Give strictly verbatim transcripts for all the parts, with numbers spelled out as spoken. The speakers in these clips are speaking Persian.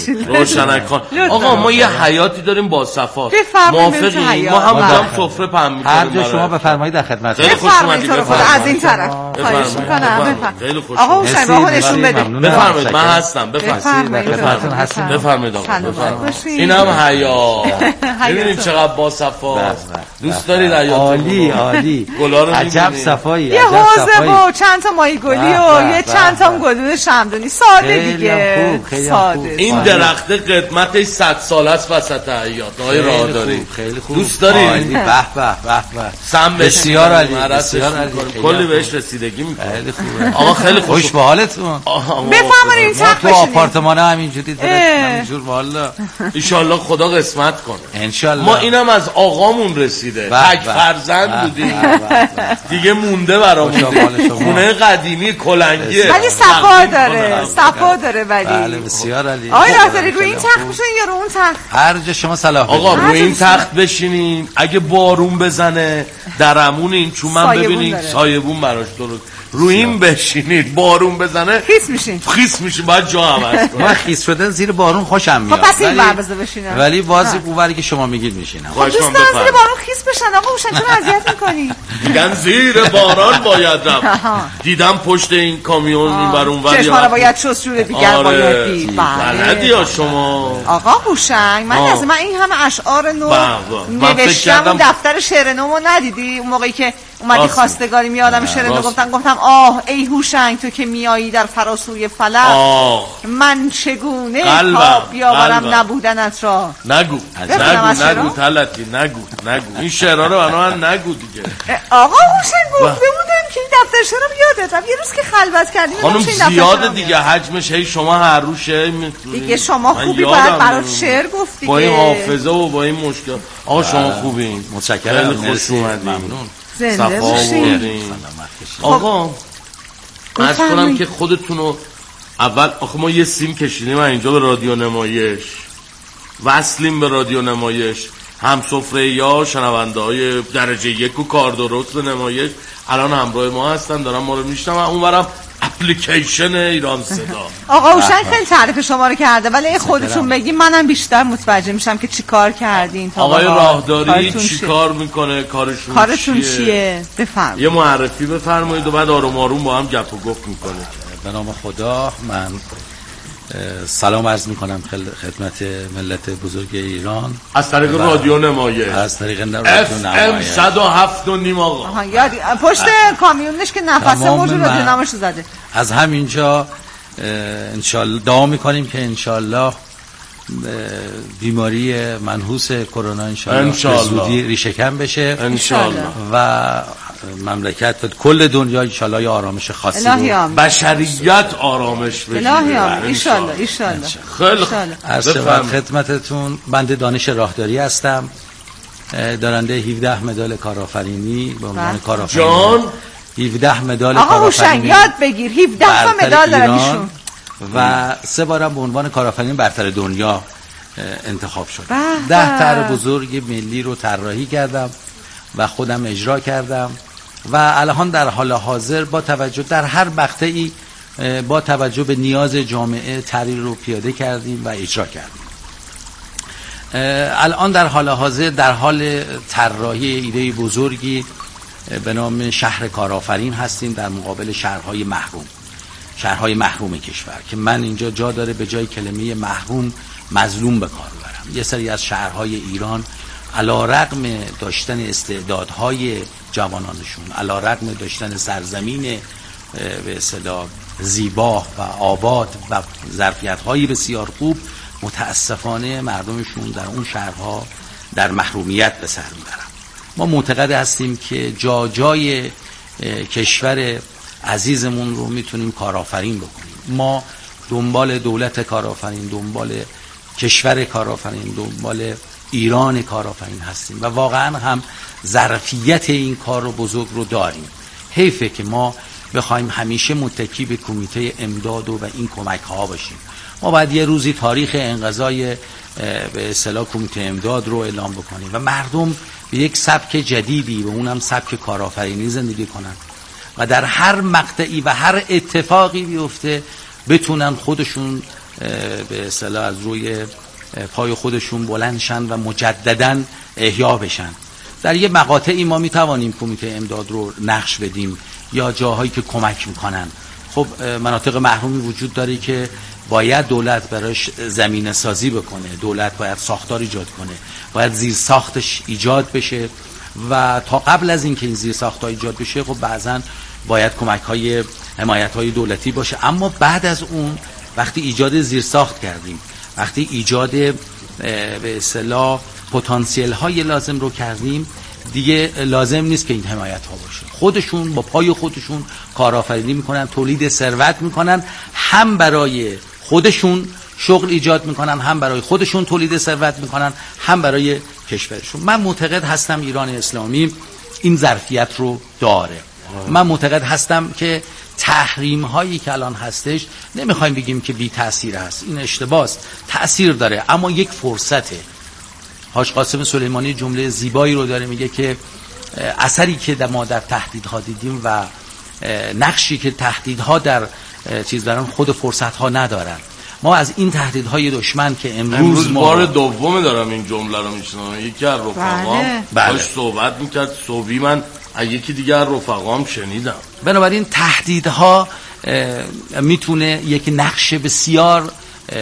روشنک خان. آقا ما یه حیاتی داریم با صفا، موافقی؟ ما هم هم سفره پهن می‌کنیم. هر جا شما بفرمایید در خدمتتون. خیلی خوش اومدید. از این طرف خواهش می‌کنم. خیلی خوش. آقا هوشنگ راهو نشون بده. بفرمایید، من هستم. بفرمایید. بفرمایید آقا. بفرمایید. اینم حیا. ببینید چقدر با صفا. دوست دارید حیاتون؟ عالی عالی. گلا رو عجب صفایی. یه حوضه و چند تا ماهی گلی و یه چند تا گلدون شمدونی. ساده دیگه. ساده. این درخت قدمتش صد سال است وسط حیات. آقای راهداری خیلی خوب. دوست دارید؟ به به به به. سم بسیار عالی. بسیار عالی. کلی بهش رسیدگی می‌کنه. خیلی خوبه. آقا خیلی خوش به حالتون. بفرمایید تخت تو آپارتمان همینجوری داره همینجور والا. ان شاءالله خدا قسمت کنه. ان شاءالله. ما اینم از آقامون رسیده. تک فرزند بودیم. دیگه مونده برامون. خونه قدیمی کلنگیه. ولی صفا داره. صفا داره ولی. بله بسیار عالی. آقای راهداری روی این تخت میشین یا رو اون تخت؟ هر جا شما صلاح آقا روی این تخت بشینین، اگه بارون بزنه درمون این چون من ببینید سایبون براش درست روی این بشینید، بارون بزنه خیس میشین. خیس میشین، باید جا عوض کنید. من خیس شدن زیر بارون خوشم میاد. خب پس این ور بذار بشینم. ولی بازی اونوری که شما میگید میشینم. خب دوست دارم زیر بارون خیس بشن. آقا هوشنگ چرا اذیت میکنی؟ میگن زیر باران باید رفت. دیدم پشت این کامیون این ور اون ور. چشما رو باید شست جور دیگر باید دید. بلدی یا شما؟ آقا هوشنگ من از من این همه اشعار نو نوشتم دفتر شعر نومو ندیدی اون موقعی که اومدی خواستگاری میادم شعر نو گفتن گفتم آه ای هوشنگ تو که میایی در فراسوی فلک من چگونه تا بیاورم نبودنت را. نگو نگو نگو طلتی نگو نگو این شعرها رو من نگو دیگه. آقا هوشنگ گفته بودن که این دفتر شعر رو یادت یه روز که خلوت کردیم خانم زیاده دیگه حجمش هی شما هر روز شعر دیگه شما خوبی باید برات شعر گفتی با این حافظه و با این مشکل. آقا شما خوبین متشکرم خوش اومدید ممنون زنده باشین. آقا عرض کنم که خودتونو اول آخه ما یه سیم کشیدیم اینجا به رادیو نمایش وصلیم به رادیو نمایش هم سفره یا شنونده های درجه یک و کار درست نمایش الان همراه ما هستن دارن ما رو میشنون اونورم اپلیکیشن ایران صدا. آقا هوشنگ خیلی تعریف شما رو کرده ولی خودتون بگین منم بیشتر متوجه میشم که چی کار کردین. آقای راهداری چی کار میکنه کارشون, کارشون چیه, چیه؟ بفرمایید یه معرفی بفرمایید و بعد آروم آروم با هم گپ و گفت میکنه. به نام خدا من سلام عرض میکنم خدمت ملت بزرگ ایران از طریق رادیو نمایش از طریق رادیو نمایش اف ام صد و هفت و نیم آقا. آها یادی پشت کامیونش که نفسه موج رادیو نمایش زده. از همینجا انشالله دعا میکنیم که انشالله بیماری منحوس کرونا انشالله به زودی ریشه‌کن بشه انشالله و مملکت و کل دنیا انشالله یه آرامش خاصی رو بشریت آرامش بشه الهی آمین انشالله انشالله. خیلی از خدمتتون بنده دانش راهداری هستم دارنده هفده مدال کارآفرینی به عنوان کارآفرین جان هفده مدال آقا هوشنگ یاد بگیر هفده تا مدال دارن ایشون و سه بارم به عنوان کارآفرین برتر دنیا انتخاب شد. ده طرح بزرگ ملی رو طراحی کردم و خودم اجرا کردم و الان در حال حاضر با توجه در هر مقطعی با توجه به نیاز جامعه طرحی رو پیاده کردیم و اجرا کردیم. الان در حال حاضر در حال طراحی ایده بزرگی به نام شهر کارآفرین هستیم در مقابل شهرهای محروم شهرهای محروم کشور که من اینجا جا داره به جای کلمه محروم مظلوم به کار ببرم. یه سری از شهرهای ایران علیرغم داشتن استعدادهای جوانانشون علیرغم داشتن سرزمین به اصطلاح زیبا و آباد و ظرفیت‌های بسیار خوب متاسفانه مردمشون در اون شهرها در محرومیت به سر میبرن. ما معتقد هستیم که جا جای کشور عزیزمون رو میتونیم کارآفرین بکنیم. ما دنبال دولت کارآفرین دنبال کشور کارآفرین دنبال ایران کارآفرین هستیم و واقعا هم ظرفیت این کار رو بزرگ رو داریم. حیفه که ما بخوایم همیشه متکی به کمیته امداد و این کمک ها باشیم. ما باید یه روزی تاریخ انقضای به اصطلاح کمیته امداد رو اعلام بکنیم و مردم به یک سبک جدیدی و اونم سبک کارآفرینی زندگی کنن و در هر مقطعی و هر اتفاقی بیفته بتونن خودشون به اصطلاح از روی پای خودشون بلندشن و مجدداً احیا بشن. در یه مقاطعی ما میتوانیم کمیته امداد رو نقش بدیم یا جاهایی که کمک میکنن. خب مناطق محرومی وجود داره که باید دولت براش زمینه سازی بکنه، دولت باید ساختار ایجاد کنه، باید زیر ساختش ایجاد بشه و تا قبل از اینکه این زیر ساخت‌ها ایجاد بشه خب بعضن باید کمک‌های حمایت‌های دولتی باشه. اما بعد از اون وقتی ایجاد زیر ساخت کردیم، وقتی ایجاد به اصطلاح پتانسیل های لازم رو کردیم، دیگه لازم نیست که این حمایت ها باشه. خودشون با پای خودشون کارآفرینی میکنن، تولید ثروت میکنن، هم برای خودشون شغل ایجاد میکنن، هم برای خودشون تولید ثروت میکنن، هم برای کشورشون. من معتقد هستم ایران اسلامی این ظرفیت رو داره. من معتقد هستم که تحریم هایی که الان هستش نمیخوایم بگیم که بی تأثیر هست، این اشتباهه، تأثیر داره اما یک فرصته. حاج قاسم سلیمانی جمله زیبایی رو داره، میگه که اثری که در ما در تهدیدها دیدیم و نقشی که تهدیدها در چیز دارن خود فرصتها ندارن. ما از این تهدیدهای دشمن که امروز, امروز ما بار دوم دارم این جمله رو میشنم. یکی از رفقام باش صحبت میکرد صوبی، من یکی دیگه از رفقام شنیدم. بنابراین تهدیدها میتونه یک نقش بسیار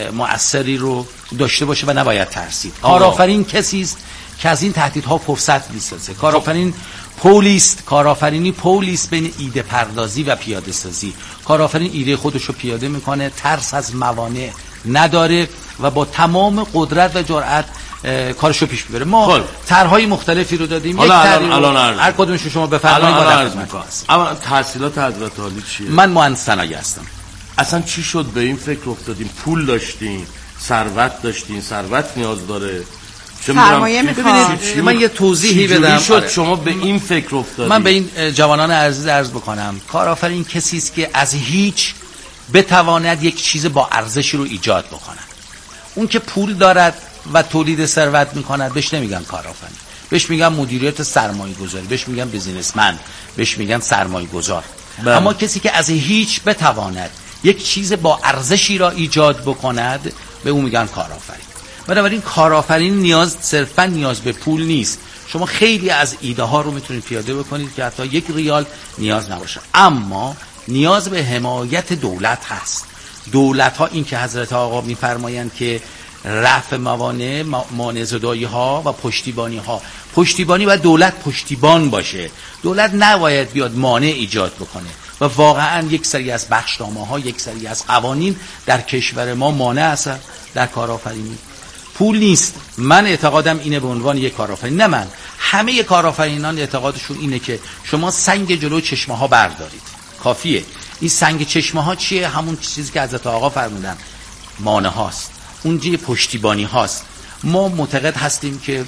مؤثری رو داشته باشه و نباید ترسید. کارآفرین کسی است که از این تهدیدها فرصت میسازه. کارآفرین پولیست، کارآفرینی پولیست بین ایده پردازی و پیاده سازی. کارآفرین ایده خودش رو پیاده میکنه، ترس از موانع نداره و با تمام قدرت و جرأت کارشو پیش میبره. ما طرحهای مختلفی رو دادیم. یک طرح الان هر کدومش رو شما بفرمایید ما در خدمتتون. اما تحصیلات حضرت عالی چیه؟ من مهندس صنایع هستم. اصلا چی شد به این فکر افتادیم؟ پول داشتین، ثروت داشتین، ثروت نیاز داره، سرمایه میخواد. من یه توضیحی بدم. شد آره. شما به این فکر افتادید؟ من به این جوانان عزیز عرض بکنم کارآفرین کسی است که از هیچ بتواند یک چیز با ارزشی رو ایجاد بکنه. اون که پول دارد و تولید ثروت میکند بهش نمیگن کارآفرین، بهش میگن مدیریت سرمایه گذاری، بهش میگن بیزینسمن، بهش میگن سرمایه گذار. اما کسی که از هیچ بتواند یک چیز با ارزشی را ایجاد بکند به اون میگن کارآفرین. بنابراین کارآفرین نیاز صرفا نیاز به پول نیست. شما خیلی از ایده ها رو میتونید پیاده بکنید که حتی یک ریال نیاز نباشه، اما نیاز به حمایت دولت هست. دولت ها این که حضرت آقا میفرمایند که رفع موانع، مانع زدایی ها و پشتیبانی ها، پشتیبانی و دولت پشتیبان باشه. دولت نباید بیاد مانع ایجاد بکنه و واقعا یک سری از بخشنامه ها، یک سری از قوانین در کشور ما مانع است در کارآفرینی. پول نیست. من اعتقادم اینه به عنوان یک کارآفرین، نه من، همه کارآفرینان اعتقادشون اینه که شما سنگ جلو چشمه ها بردارید، کافیه. این سنگ چشمه ها چیه؟ همون چیزی که حضرت آقا فرمودن مانع هاست، اون جای پشتیبانی هاست. ما معتقد هستیم که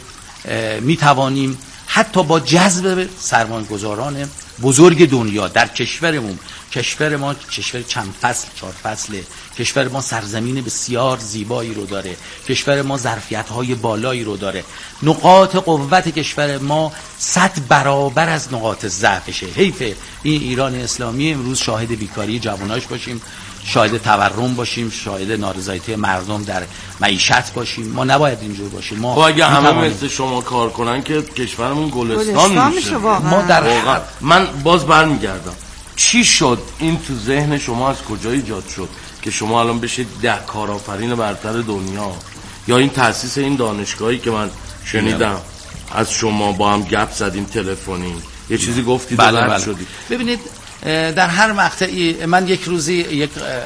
می توانیم حتی با جذب سرمایه‌گذاران بزرگ دنیا در کشورمون، کشور ما کشور چند فصل، چهار فصله، کشور ما سرزمین بسیار زیبایی رو داره، کشور ما ظرفیت‌های بالایی رو داره، نقاط قوت کشور ما صد برابر از نقاط ضعفشه. حیف این ایران اسلامی امروز شاهد بیکاری جواناش باشیم، شاهد تورم باشیم، شاهد نارضایتی مردم در معیشت باشیم. ما نباید اینجور باشیم. ما خب اگه همه مثل شما کار کنن که کشورمون گلستان, گلستان میشه. ما در واقعا من باز برمیگردم، چی شد این تو ذهن شما، از کجا ایجاد شد که شما الان بشید ده کارآفرین برتر دنیا؟ یا این تأسیس این دانشگاهی که من شنیدم از شما با هم گپ زدیم تلفنی، یه چیزی گفتید و رد شدید. ببینید در هر مقطعی من یک روزی یک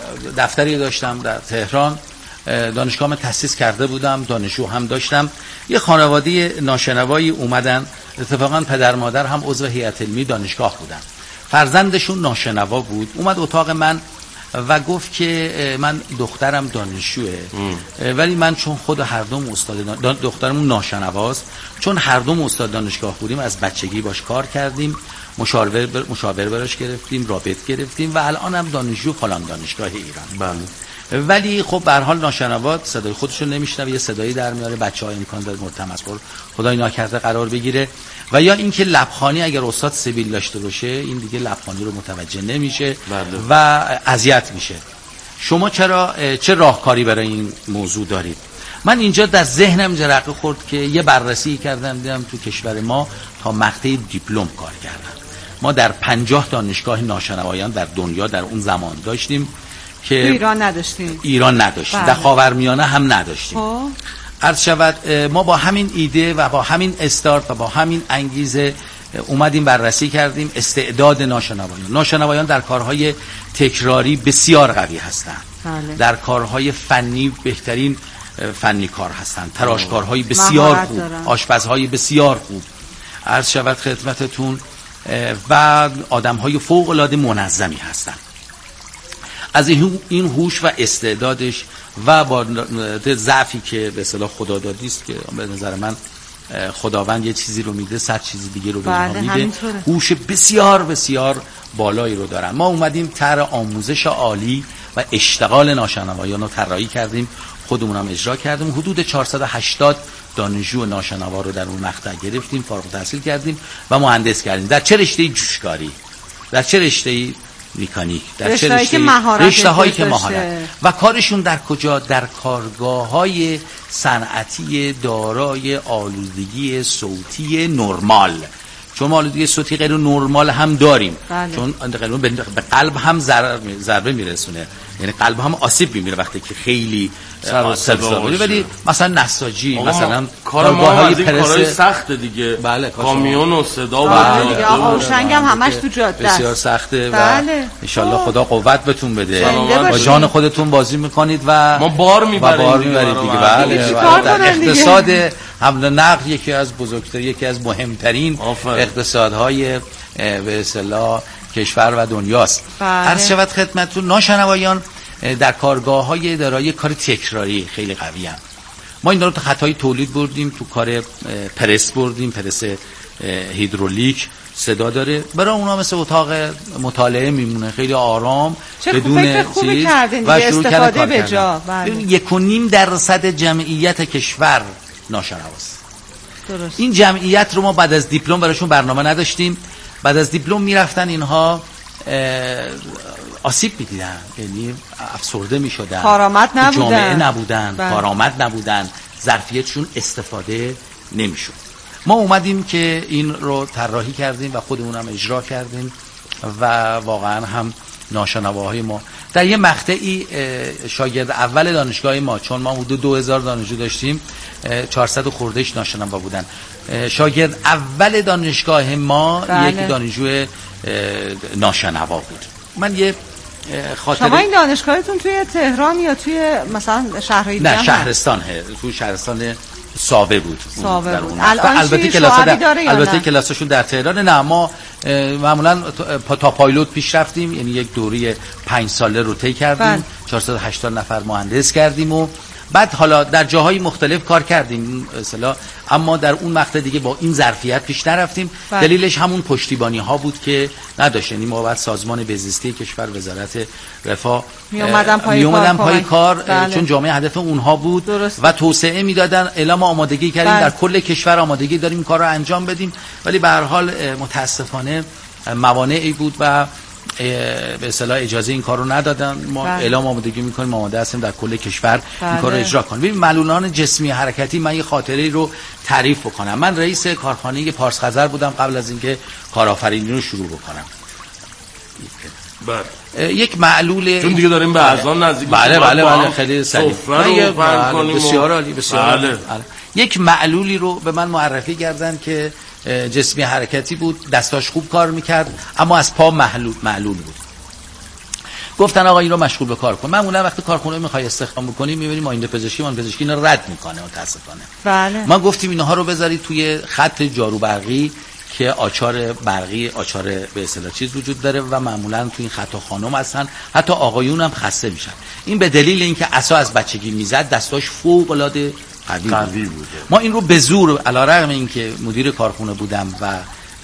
دفتری داشتم در تهران، دانشگاهم تأسیس کرده بودم، دانشجو هم داشتم. یه خانواده ناشنوایی اومدن، اتفاقا پدر مادر هم عضو هیئت علمی دانشگاه بودن، فرزندشون ناشنوا بود، اومد اتاق من و گفت که من دخترم دانشجوه ولی من چون خود هر دوم استاد دخترمون ناشنواست، چون هر دوم استاد دانشگاه بودیم از بچگی باش کار کردیم، مشاور بر... مشاور براش گرفتیم، رابط گرفتیم و الان هم دانشجو فلان دانشگاه ایران. بله. ولی خب به هر حال ناشنوات صدای خودش رو نمیشنوه، یه صدایی در میاره، بچه‌ها امکان داره مورد تمسخر خدای ناکرده قرار بگیره. و یا اینکه لبخانی اگر استاد سیبیل داشته باشه این دیگه لبخانی رو متوجه نمیشه. بله. و اذیت میشه. شما چرا چه راهکاری برای این موضوع دارید؟ من اینجا در ذهنم جرقه خورد که یه بررسی کردم، دیدم تو کشور ما تا مقطع دیپلم کار کردم. ما در پنجاه دانشگاه ناشنوایان در دنیا در اون زمان داشتیم که ایران نداشتیم. ایران نداشتیم. بله. در خاورمیانه هم نداشتیم. خب عرض شود ما با همین ایده و با همین استارت و با همین انگیزه اومدیم بررسی کردیم استعداد ناشنوایان. ناشنوایان در کارهای تکراری بسیار قوی هستند. بله. در کارهای فنی بهترین فنی کار هستند، تراشکارهای بسیار خوب، آشپزهای بسیار خوب، عرض شود خدمتتون، و آدمهای فوق العاده منظمی هستند. از این هوش و استعدادش و با ضعفی که به اصطلاح خدا دادی است که به نظر من خداوند یه چیزی رو میده صد چیز دیگه رو به اونها میده، هوش بسیار بسیار بالایی رو دارن. ما اومدیم طرح آموزش عالی و اشتغال ناشنوایان رو طراحی کردیم، خودمون هم اجرا کردیم. حدود چهارصد و هشتاد دانشجو ناشنوا رو در اون مقطع گرفتیم، فارغ التحصیل کردیم و مهندس کردیم. در چه رشته‌ای؟ جوشکاری. در چه رشته‌ای؟ مکانیک. در چه رشته‌ای؟ رشته‌هایی که مهارت. و کارشون در کجا؟ در کارگاه‌های صنعتی دارای آلودگی صوتی نرمال. چون آلودگی صوتی غیر نرمال هم داریم. بله. چون به قلب هم ضربه میرسونه، یعنی قلب هم آسیب می‌بینه وقتی که خیلی صدا باشه. ولی مثلا نساجی، مثلا کارگاه‌های پرس سخت دیگه، بله، کامیون و صدا و بله آهنگ هم همش تو جاده بسیار سخته. بله. و ان شاءالله خدا قوت بهتون بده، با جان خودتون بازی میکنید و ما بار میبریم دیگه. بله. در اقتصاد حمل و نقل یکی از بزرگترین، یکی از مهمترین اقتصادهای به اصطلاح کشور و دنیاست. عرض شود خدمتتون ناشنوایان در کارگاه‌های دارای کار تکراری خیلی قوی هم. ما این رو تا خطای تولید بردیم، تو کار پرس بردیم، پرس هیدرولیک صدا داره، برای اونا مثل اتاق مطالعه میمونه، خیلی آرام بدون چیز و شروع کردن به جا. یک و نیم درصد جمعیت کشور ناشنواست. درست. این جمعیت رو ما بعد از دیپلم براشون برنامه نداشتیم. بعد از دیپلم میرفتن اینها آسیب میدیدن، یعنی افسرده میشدن، کارآمد نبودن، جامعه نبودن، کارآمد نبودن، ظرفیتشون استفاده نمیشد. ما اومدیم که این رو طراحی کردیم و خودمون هم اجرا کردیم و واقعا هم ناشنواهای ما در یه مقطعی شاگرد اول دانشگاه ما، چون ما حدود دو هزار دانشجو داشتیم، چهارصد خوردهش ناشنوا بودن. شاگرد اول دانشگاه ما بله. یک دانشجو ناشنوا بود. من یه خاطره، شما این دانشگاهتون توی تهران یا توی مثلا شهرهای دیگه؟ نه شهرستان ه. توی شهرستان ساوه بود. ساوه بود. البته کلاس در... البته کلاسشون در تهران. نه ما معمولا تا پایلوت پیش رفتیم، یعنی یک دوره پنج ساله رو طی کردیم، چهارصد و هشتاد نفر مهندس کردیم و بعد حالا در جاهای مختلف کار کردیم اصلا، اما در اون مقطع دیگه با این ظرفیت پیش نرفتیم. بله. دلیلش همون پشتیبانی ها بود که نداشت، یعنی ما بعد سازمان بهزیستی کشور، وزارت رفاه می اومدن پای, می کار, پای کار بله. چون جامعه هدف اونها بود. درست. و توسعه میدادن. اعلام آمادگی کردیم. بله. در کل کشور آمادگی داریم این کار رو انجام بدیم، ولی به هر حال متاسفانه موانعی بود و به اصطلاح اجازه این کار رو ندادن. ما بله. اعلام آمادگی میکنیم، آماده هستیم در کل کشور بله. این کار رو اجرا کنیم. ببین معلولان جسمی حرکتی، من یه خاطره رو تعریف بکنم. من رئیس کارخانه پارس خزر بودم قبل از اینکه کارآفرینی رو شروع بکنم. بله. یک معلول، چون دیگه داریم به اذان نزدیک، بله بله بله خیلی سریع بسیار عالی بسیار بله. یک معلولی رو به من معرفی کردن که جسمی حرکتی بود، دستاش خوب کار میکرد اما از پا معلول معلول بود. گفتن آقا این رو مشغول به کار کن. معمولا وقتی کارخونه میخوای استخدام بکنی میبینی ماینده پزشکی مان پزشکی اینا رد میکنه متاسفانه. بله. ما گفتیم اینها رو بذارید توی خط جارو برقی که آچار برقی، آچار به اصطلاح چیز وجود داره و معمولا تو این خط خانم هستن، حتی آقایون هم خسته میشن. این به دلیل اینکه عصا از بچگی میزد، دستاش فوق العاده قوی بود. بوده. ما این رو به زور، علیرغم اینکه مدیر کارخونه بودم و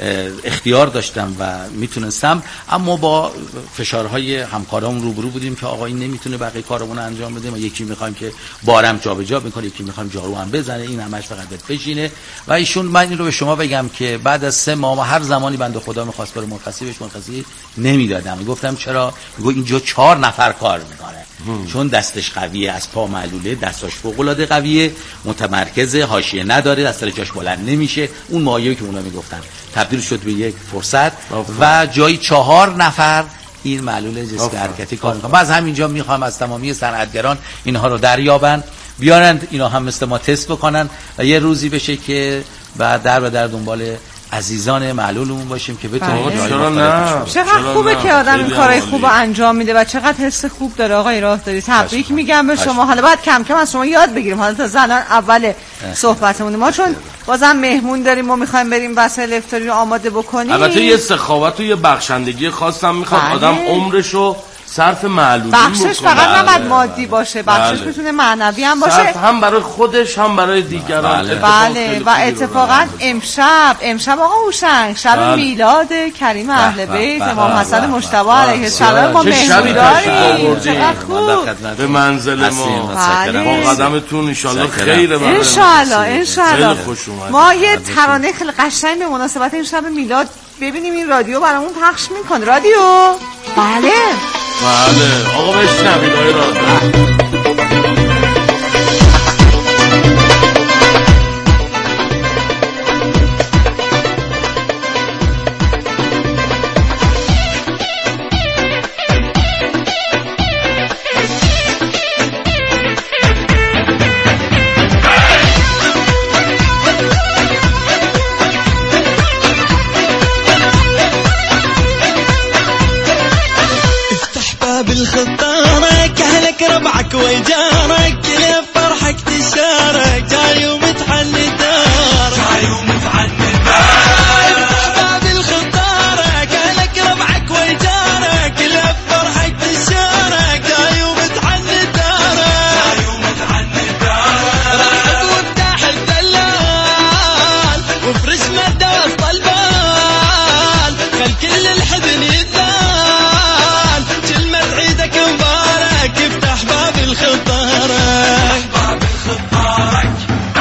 اختیار داشتم و میتونستم، اما با فشارهای همکارام روبرو بودیم که آقا این نمیتونه بقیه کارمون رو انجام بده، ما یکی میخوایم که بارم جابجا میکنه، یکی میخوایم جارو هم بزنه، این همش فقط بشینه. و ایشون، من این رو به شما بگم که بعد از سه ماه هر زمانی بنده خدا میخواست برای مرخصی بهش مرخصی نمیدادم. میگفتم چرا؟ میگه اینجا چهار نفر کار میکنه، چون دستش قویه، از پا معلوله، دستاش فوق العاده قویه، متمرکزه، حاشیه نداره، دست جاش بلند نمیشه. اون مایه‌ای که اونا میگفتن تبدیل شد به یک فرصت و جای چهار نفر این معلول جسم حرکتی کار میکنه. باز همینجا میخوام از تمامی صنعتگران اینها رو دریابن، بیارند اینا هم مثل ما تست بکنن و یه روزی بشه که بعد در و در دنبال عزیزان معلولمون باشیم که بتونیم چرا نه. چقدر خوبه که آدم این کارهای خوب انجام میده و چقدر حس خوب داره. آقای راهداری تبریک میگم به شما. حالا باید کم کم از شما یاد بگیریم، حالا تا زنان اول صحبتمون ما چون بازم مهمون داریم و میخوایم بریم وسایل افطاری رو آماده بکنیم. البته یه سخاوت و یه بخشندگی خاصم میخواد آدم عمرشو صرف معلولی بخشش فقط نباید مادی باشه، بخشش بله. میتونه معنوی هم باشه، صرف هم برای خودش هم برای دیگران. بله, بله. و اتفاقا امشب امشب آقا هوشنگ شب بله. میلاد کریم اهل بیت امام حسن مجتبی علیه السلام ما مهمون داریم. چقدر خوب به منزل ما با قدمتون ان شاء الله خیر بشه. ان شاء الله ان شاء الله. ما یه ترانه خیلی قشنگ به مناسبت این شب میلاد ببینیم این رادیو برامون پخش میکنه. رادیو بله بله آقا بشنوید آقای راهداری. بالخطارك اهلك ربعك ويجارك ليه فرحك تشارك جاي ومتحني دارك جاي ومتحني دارك بالخطارك اهلك ربعك ويجارك ليه فرحك تشارك جاي ومتحني دارك جاي ومتحني دارك رحب وافتح الدلال وفرش مدى وسط البال خل كل الحزن يتدال عيدك مبارك افتح باب الخطارك باب الخطارك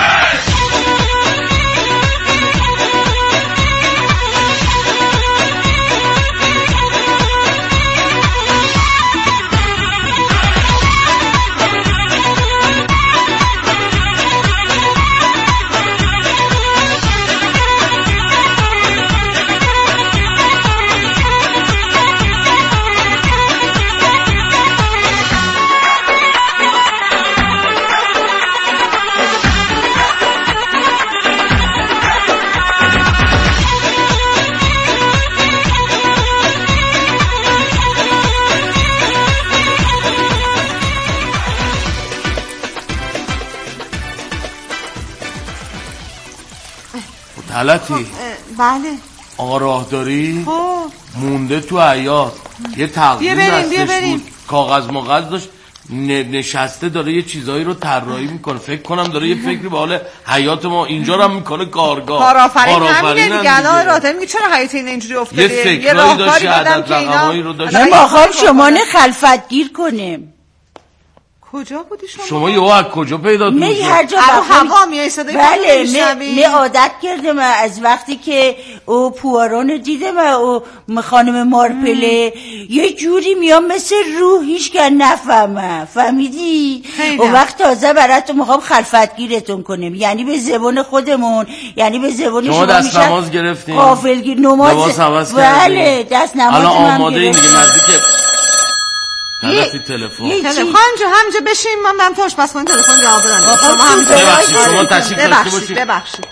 غلطی بله آقا راهداری مونده تو حیاط یه تقویم دستش بود، کاغذ مغز داشت نشسته داره یه چیزایی رو طراحی میکنه. فکر کنم داره یه فکری به حال حیات ما اینجا رو هم میکنه. کارگاه کارآفرین همینه دیگه. الان راهداری میگه چرا حیات این اینجوری افتاده؟ یه فکرایی داشت، عدد رقمایی رو داشت. ما خواهم شما نه خلفت گیر کنیم. کجا بودی شما؟ شما یه از کجا پیدا کنید؟ نه هر جا هوا میای صدای بله نه نه عادت کردم از وقتی که او پوارون دیدم او خانم مارپله یه جوری میام مثل روح هیچ که نفهمم. فهمیدی؟ اون وقت تازه براتون میخوام خلفت گیرتون کنیم، یعنی به زبان خودمون، یعنی به زبان شما. شما دست نماز گرفتین؟ غافلگیر نماز. بله دست نماز. الان آماده این دیگه نزدیک طرفی تلفن تلفن جو همجا بشیم من برم تو آشپزخونه تلفن جواب بدم. شما هم ببخشید شما تشریف داشته باشید. ببخشید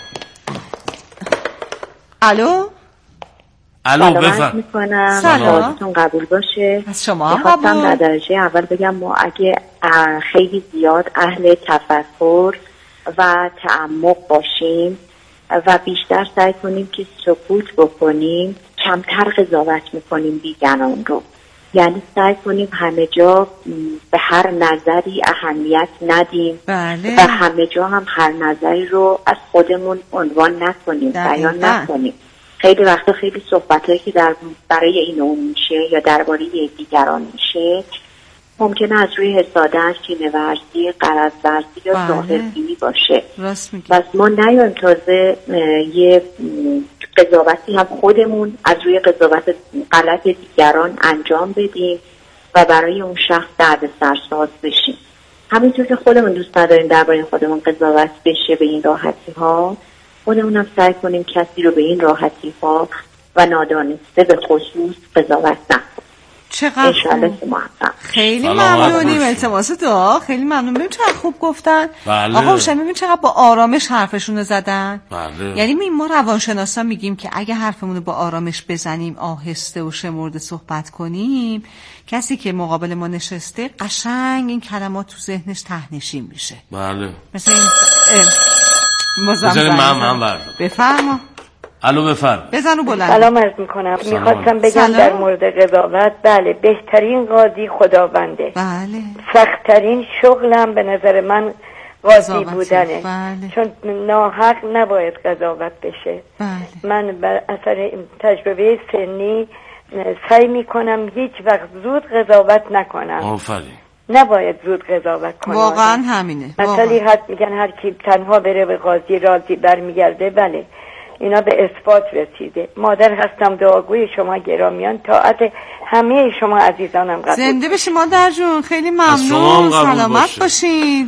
الو الو بفرمایید. سلامتون قبول باشه. از شما می‌خواستم در درجه اول بگم ما اگه خیلی زیاد اهل تفکر و تعمق باشیم و بیشتر سعی کنیم که سکوت بکنیم کمتر قضاوت می‌کنیم دیگران رو. یعنی سعی کنیم همه جا به هر نظری اهمیت ندیم بله. و همه جا هم هر نظری رو از خودمون عنوان نکنیم، بیان نکنیم. خیلی وقتا خیلی صحبتایی که در برای این اون میشه یا درباره دیگران میشه ممکنه از روی حسادت، کینه‌ورزی، غرض‌ورزی یا ظاهربینی باشه. پس ما نیایم تازه یه قضاوتی هم خودمون از روی قضاوت غلط دیگران انجام بدیم و برای اون شخص درد سرساز بشیم. همینطور که خودمون دوست نداریم درباره خودمون قضاوت بشه به این راحتی ها، خودمون هم سعی کنیم کسی رو به این راحتی ها و نادانسته به خصوص قضاوت نکنیم. چقدر خوب. خیلی ممنونیم. التماس دعا. خیلی ممنون. ببین چقدر خوب گفتن. بله. آقا حسین ببین چقدر با آرامش حرفشون رو زدن. بله. یعنی ما روانشناسا میگیم که اگه حرفمون رو با آرامش بزنیم، آهسته و شمرده صحبت کنیم، کسی که مقابل ما نشسته قشنگ این کلمات تو ذهنش تهنشین میشه. بله. مثلا این مزمزم من من بفرما. الو بفرم. بزنو بلند. سلام عرض میکنم. میخواستم بگم سلام. در مورد قضاوت، بله بهترین قاضی خداونده. بله. سختترین شغلم به نظر من قاضی بودنه. بله. چون ناحق نباید قضاوت بشه. بله. من بر اثر تجربه سنی سعی میکنم هیچ وقت زود قضاوت نکنم. آفرین. نباید زود قضاوت کنم. واقعا همینه. مثلا حد میگن هر کی تنها بره به قاضی راضی برمیگرده. بله. اینا به اثبات رسیده. مادر هستم، دعاگوی شما گرامیان، طاعت همه شما عزیزانم قبول. زنده بشی مادر جون. خیلی ممنون. سلامت باشین.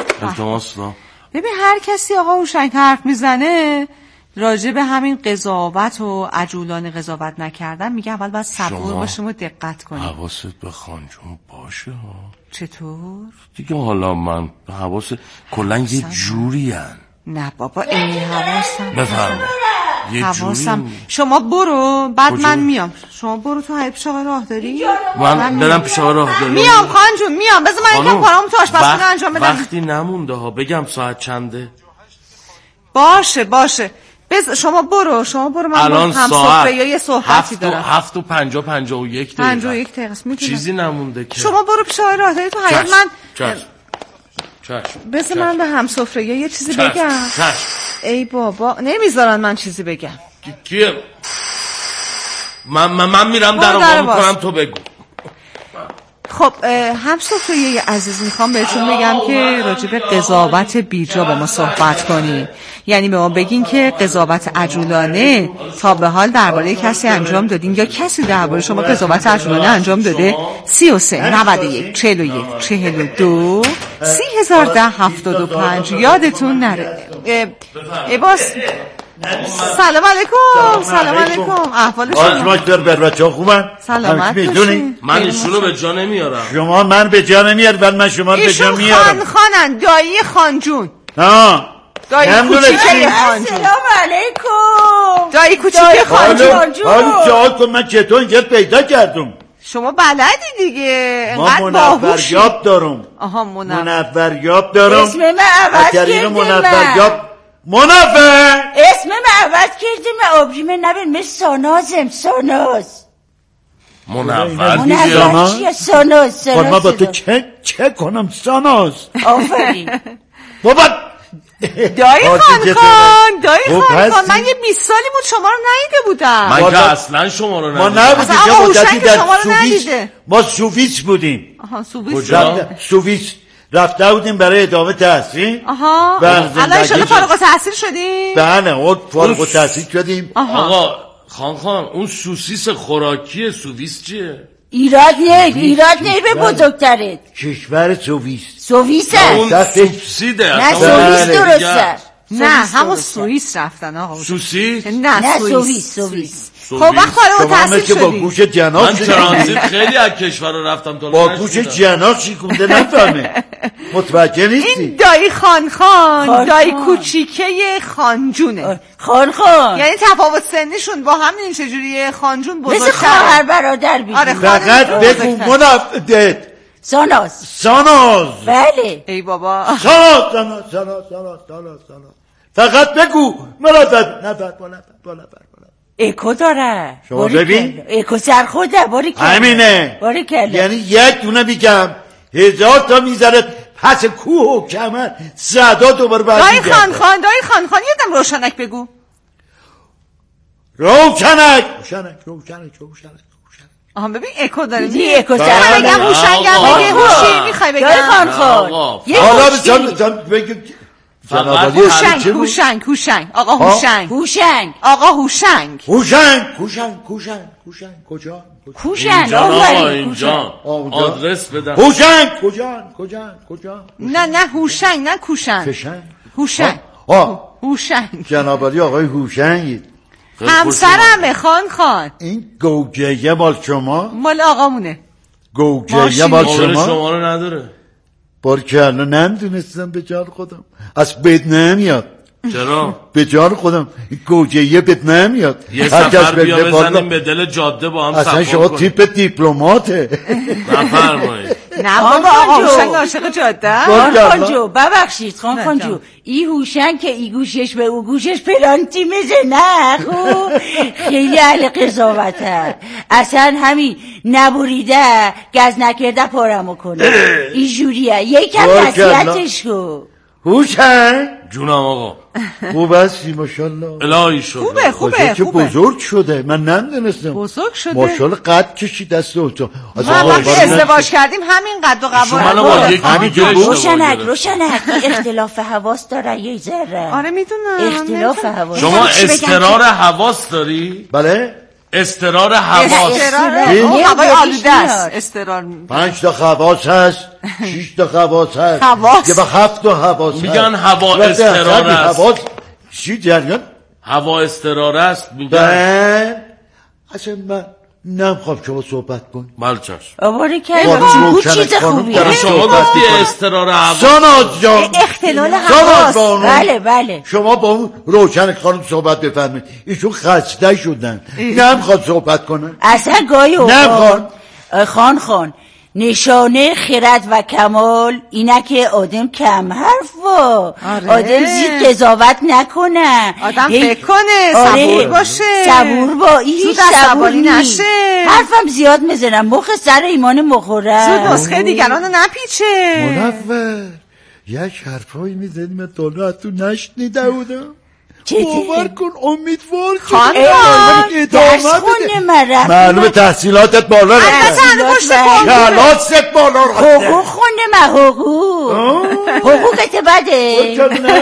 ببین هر کسی آقا هوشنگ حرف میزنه راجع به همین قضاوت و عجولانه قضاوت نکردن، میگه اول باید صبور باشیم و دقت کنیم. حواست به خانجون باشه ها. چطور؟ دیگه حالا من حواست کلن یه جوری هن. نه بابا ای حواسم. بفرما. حواسم. شما برو بعد کجا؟ من میام. شما برو تو پیش آقا راه داری؟ من, من برم پیش آقا راه داری. میام خانجون میام. بذار من یکم کارامو تو آشپزخونه انجام بدم. وقتی نمونده ها. بگم ساعت چنده؟ باشه باشه. بز شما برو شما برو من الان هم ساعت یه صحبتی دارم. هفت و پنجاه پنجاه و یک دقیقه. پنجاه و یک دقیقه است. چیزی نمونده که. شما برو پیش آقا راه داری تو حیاط. من چشم. چشم. بذار من به همسفره یه چیزی چشم. بگم. چشم. ای بابا نمیذارن من چیزی بگم. کیه؟ من من, من میرم در آقا میکنم تو بگو. خب همسفره عزیز میخوام بهتون بگم که راجع به قضاوت بیجا با ما صحبت کنیم. یعنی به ما بگین که قضاوت عجولانه تا به حال درباره کسی انجام دادین یا کسی درباره شما قضاوت عجولانه انجام داده. سی و سه نود و یک چهل و یک چهل و دو سی هزار ده هفتاد و پنج. یادتون نره. ای باس سلام علیکم. سلام علیکم. احوال شما؟ آج ماش در بر بچه ها خوبن؟ سلامت باشین. من ایشونو به جا نمیارم. شما من به جا نمیار ولی من شما به جا میارم. ایشون خان خانن دایی خانجون. ها دایی کوچیکه خانجون. سلام علیکم. دایی کوچیکه خانجون. حالا سوال کن من چطور اینجا پیدا کردم؟ شما بلدی دیگه. ما منوریاب دارم. آها منور. منوریاب دارم. اسم من عوض کردیم. منوریاب منافع اسم من عوض کردیم. آبجیم نبین مثل سانازم. ساناز منور منور چیه؟ ساناز. ساناز ما با تو چه چه کنم ساناز؟ آفرین بابا دایی خان خان دایی خان خان من یه بیست سالی بود شما رو ندیده بودم. من که اصلا شما رو ندیدم. ما نبودیم یه مدتی در سوئیس. ما سوئیس بودیم. آها سوئیس. کجا؟ سوئیس رفته بودیم برای ادامه تحصیل. آها الان انشالله فارغ التحصیل شدیم. بله اون فارغ التحصیل شدیم. آقا خان خان اون سوسیس خوراکی سوئیس چیه؟ ایراد نه ایراد نه به بزرگتره. کشور سوئیس. سوئیس اون سوبسیده. نه سوئیس درسته. نه همون سوئیس رفتن آقا. سوئیس؟ نه سوئیس سوئیس. خب وقت فارغ التحصیل شدیم. با گوش جناح من ترانزیت خیلی از کشور رو رفتم تا با گوش جناح شیکونده نفهمه. متوجه نیستی؟ این دایی خان خان دایی کوچیکه خانجونه. خان خان یعنی تفاوت سنیشون با همین چجوریه؟ خانجون بزرگتره. مثل خواهر برادر بیدیم. آره فقط بگو منافع ساناز. ساناز. بله ای بابا ساناز ساناز ساناز ساناز ساناز ساناز. فقط بگو منافع نفر منافع منافع. اکو داره. شما ببین اکو سر خوده. باری کلا همینه. باری کلا یعنی یک دونه میگم هزار تا میذاره پس کوه و کمر صدا دوباره برمیگرده. دایی خان خان دایی خان خان یه دم روشنک بگو. روشنک روشنک روشنک روشنک آها ببین اکو داره دیدی اکو زده بگم هوشنگم بگه هوشی میخوای بگم خان خان حالا بسان بگم هوشنگ هوشنگ هوشنگ آقا هوشنگ هوشنگ آقا هوشنگ هوشنگ هوشنگ هوشنگ هوشنگ کجا هوشنگ آقا اینجا آدرس بدم هوشنگ کجا کجا کجا نه نه هوشنگ نه کوشنگ فشنگ هوشنگ آه هوشنگ جناب علی آقای هوشنگ همسرمه خان خان این گوگیه مال شما مال آقامونه گوگیه مال شما شما رو نداره بارکلا نمیدونستم به جان خودم از بد نمیاد چرا؟ به جان خودم گوگیه بد نمیاد یه سفر بیا بزنیم به دل جاده با هم اصلا شما تیپ دیپلماته نفرمایید نه بابا آقا هوشنگ عاشق جاده خان جو ببخشید خان خان جو ای هوشنگ که ای گوشش به او گوشش پلانتی میزه نه خب خیلی اهل قضاوته اصلا همین نبوریده گز نکرده پارمو کنه ای جوریه یکم نصیحتش کن هوشنگ جونم آقا خوب هستی ماشاءالله الهی شد خوبه خوبه که خوبه بزرگ شده من نمیدونستم بزرگ شده ماشاءالله قد کشید دست تو ما وقتی ازدواج کردیم همین قد و قواره روشنک روشنک اختلاف حواس داره یه ذره آره میدونم اختلاف حواس شما استرار حواس داری؟ بله استرار حواس استرار آقای آلوده است استرار پنج تا حواس هست شش تا حواس هست حواس یه با هفت تا حواس هست میگن هوا استرار است چی جریان هوا استرار است میگن اصلا من نمیخوام شما صحبت کن بله چشم آواره که بود چیز خوبیه شما گفتی استرار حواس ساناز جان اختلال حواس بله بله شما با اون روشن خانم صحبت بفرمایید ایشون خسته شدن نمیخواد صحبت کنن اصلا گاهی اوقات خان خان نشانه خرد و کمال اینه که آدم کم حرف و آره. آدم زید قضاوت نکنه آدم فکر کنه آره. صبور باشه صبور با هیچ صبوری نشه حرفم زیاد میزنم مخ سر ایمان مخوره زود نسخه دیگرانو نپیچه منور یک حرفایی میزنی من تا تو نشنیده بودم باور کن امیدوار خانم درس خونده مرم معلومه تحصیلاتت بالا رفته کلاتت بالا رفته حقوق خونده من حقوق حقوقت بده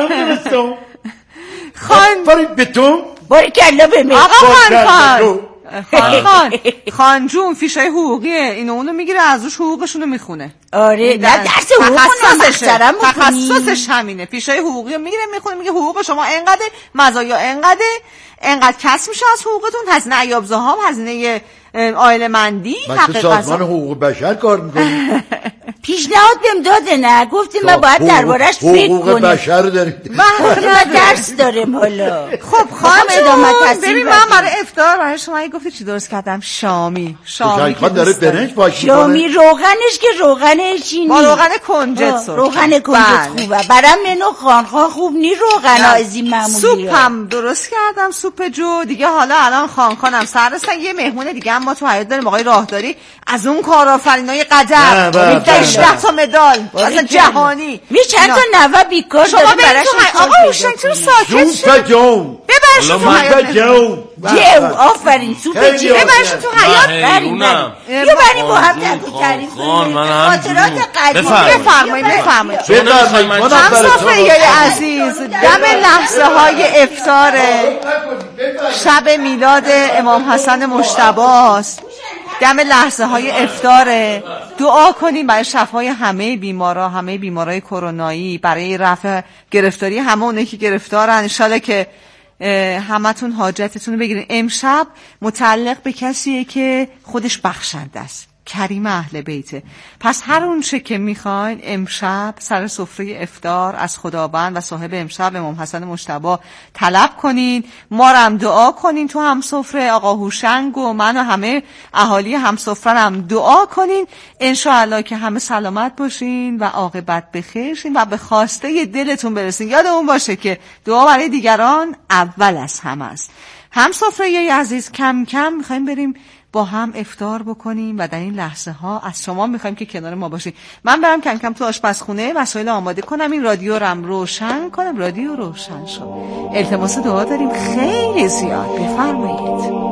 خان فرید به تو باری کلا به من آقا خان خان خان خان خان جون فیشای حقوقیه اینو اونو میگیره از روش حقوقشونو میخونه آره نه درس حقوق تخصصشه تخصصش همینه فیشای حقوقی میگیره میخونه میگه حقوق شما انقدر مزایا انقدر انقدر کسب میشه از حقوقتون هزینه عیاب ذهاب هزینه عائله مندی حق سازمان حقوق بشر کار میکنی پیشنهاد بهم داده نه گفتیم ما باید دربارش فکر کنیم حقوق بشر داریم ما درس داریم حالا خب خانم ببین من برای افطار برای شما گفتی چی درست کردم شامی شامی که داره برنج باش میکنه شامی روغنش که روغن چینی با روغن کنجد روغن کنجد خوبه برام منو خان خان خوب نی روغن از این معمولی سوپم درست کردم سوپ جو دیگه حالا الان خان خانم سر رسن یه مهمون دیگه ما تو حیاط داریم آقای راهداری از اون کارآفرینای قدر هجده تا مدال اصلا جهانی می چند تا نوه بیکار داره براش آقا هوشنگ چرا ساکت سوپ جو ببرش تو حیاط جو جو آفرین سوپ جو ببرش تو حیاط بریم بریم بیا بریم با هم تبو تعریف کنیم خاطرات قدیم بفرمایید بفرمایید هم صفحه عزیز دم لحظه های افطار شب میلاد امام حسن مجتبی است دم لحظه های افطاره دعا کنیم برای شفای همه بیمارا همه بیمارای کرونایی برای رفع گرفتاری همه اونایی که گرفتارن ان شاءالله که همتون حاجتتون رو بگیرین امشب متعلق به کسیه که خودش بخشنده است کریم اهل بیته پس هر اون چه که میخواین امشب سر سفره افطار از خداوند و صاحب امشب امام حسن مجتبی طلب کنین ما رو هم دعا کنین تو هم سفره آقا هوشنگ و من و همه اهالی هم سفره هم دعا کنین انشاءالله که همه سلامت باشین و عاقبت بخیر شین و به خواسته دلتون برسین یادمون باشه که دعا برای دیگران اول از همه است هم سفره عزیز کم کم میخوایم بریم با هم افطار بکنیم و در این لحظه ها از شما میخوایم که کنار ما باشید. من برم کم کم تو آشپزخونه وسایل آماده کنم، این رادیو رم روشن کنم. رادیو روشن شد. التماس دعا داریم خیلی زیاد، بفرمایید.